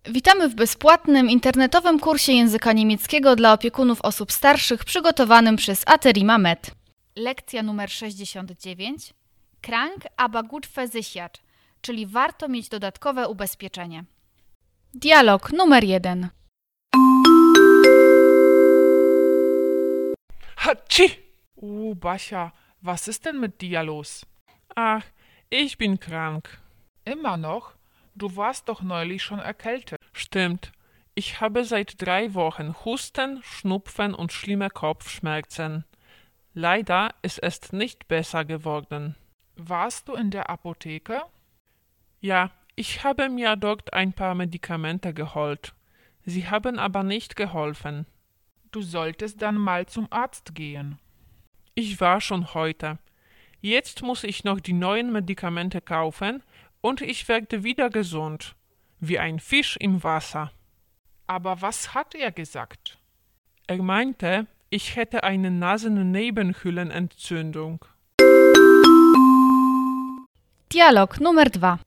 Witamy w bezpłatnym internetowym kursie języka niemieckiego dla opiekunów osób starszych przygotowanym przez Aterima Med. Lekcja numer 69. Krank, aber gut versichert, czyli warto mieć dodatkowe ubezpieczenie. Dialog numer 1. Hatschi! Basia, was ist denn mit dir los? Ach, ich bin krank. Immer noch? Du warst doch neulich schon erkältet. Stimmt. Ich habe seit 3 Wochen Husten, Schnupfen und schlimme Kopfschmerzen. Leider ist es nicht besser geworden. Warst du in der Apotheke? Ja, ich habe mir dort ein paar Medikamente geholt. Sie haben aber nicht geholfen. Du solltest dann mal zum Arzt gehen. Ich war schon heute. Jetzt muss ich noch die neuen Medikamente kaufen und ich werde wieder gesund. Wie ein Fisch im Wasser. Aber was hat er gesagt? Er meinte, ich hätte eine Nasennebenhöhlenentzündung. Dialog numer 2.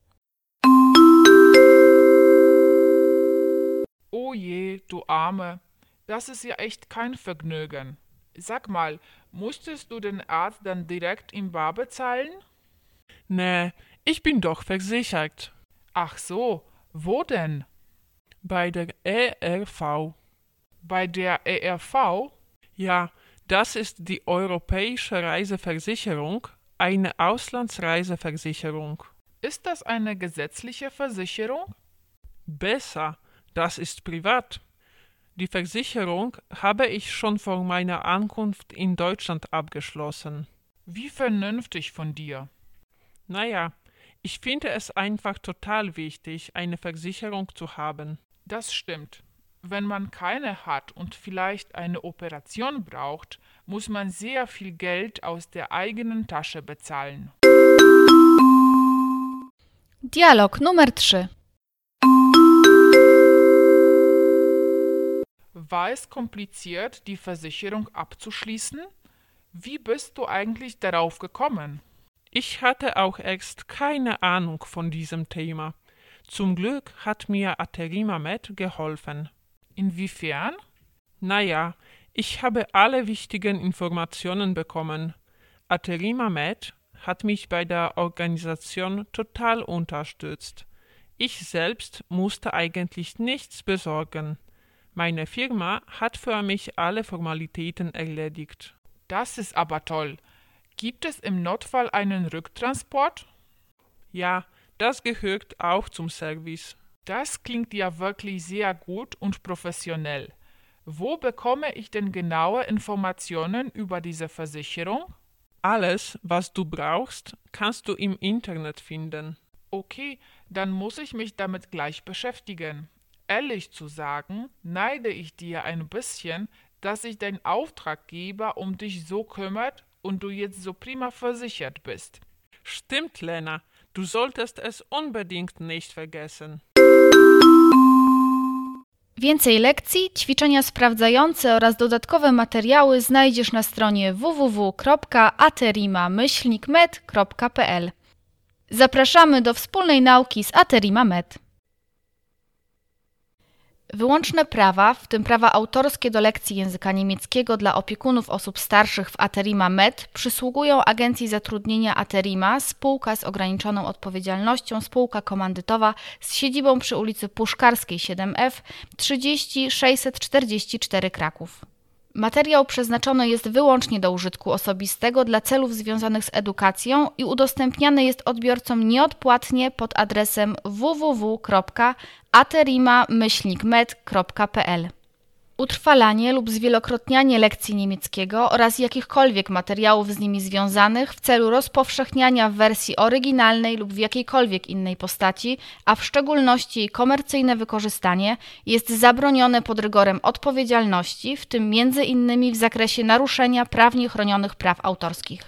Oh je, du Arme. Das ist ja echt kein Vergnügen. Sag mal, musstest du den Arzt dann direkt im Bar bezahlen? Nee, ich bin doch versichert. Ach so, wo denn? Bei der ERV. Bei der ERV? Ja, das ist die Europäische Reiseversicherung, eine Auslandsreiseversicherung. Ist das eine gesetzliche Versicherung? Besser, das ist privat. Die Versicherung habe ich schon vor meiner Ankunft in Deutschland abgeschlossen. Wie vernünftig von dir. Naja, ich finde es einfach total wichtig, eine Versicherung zu haben. Das stimmt. Wenn man keine hat und vielleicht eine Operation braucht, muss man sehr viel Geld aus der eigenen Tasche bezahlen. Dialog numer 3. War es kompliziert, die Versicherung abzuschließen? Wie bist du eigentlich darauf gekommen? Ich hatte auch erst keine Ahnung von diesem Thema. Zum Glück hat mir Aterima Med geholfen. Inwiefern? Naja, ich habe alle wichtigen Informationen bekommen. Aterima Med hat mich bei der Organisation total unterstützt. Ich selbst musste eigentlich nichts besorgen. Meine Firma hat für mich alle Formalitäten erledigt. Das ist aber toll. Gibt es im Notfall einen Rücktransport? Ja, das gehört auch zum Service. Das klingt ja wirklich sehr gut und professionell. Wo bekomme ich denn genaue Informationen über diese Versicherung? Alles, was du brauchst, kannst du im Internet finden. Okay, dann muss ich mich damit gleich beschäftigen. Ehrlich zu sagen, neide ich dir ein bisschen, dass sich dein Auftraggeber um dich so kümmert und du jetzt so prima versichert bist. Stimmt, Lena, du solltest es unbedingt nicht vergessen. Więcej lekcji, ćwiczenia sprawdzające oraz dodatkowe materiały znajdziesz na stronie www.aterima-med.pl. Zapraszamy do wspólnej nauki z Aterima Med. Wyłączne prawa, w tym prawa autorskie do lekcji języka niemieckiego dla opiekunów osób starszych w Aterima Med, przysługują Agencji Zatrudnienia Aterima, spółka z ograniczoną odpowiedzialnością, spółka komandytowa z siedzibą przy ulicy Puszkarskiej 7F 30644 Kraków. Materiał przeznaczony jest wyłącznie do użytku osobistego dla celów związanych z edukacją i udostępniany jest odbiorcom nieodpłatnie pod adresem www.aterima-med.pl. Utrwalanie lub zwielokrotnianie lekcji niemieckiego oraz jakichkolwiek materiałów z nimi związanych w celu rozpowszechniania w wersji oryginalnej lub w jakiejkolwiek innej postaci, a w szczególności jej komercyjne wykorzystanie, jest zabronione pod rygorem odpowiedzialności, w tym między innymi w zakresie naruszenia prawnie chronionych praw autorskich.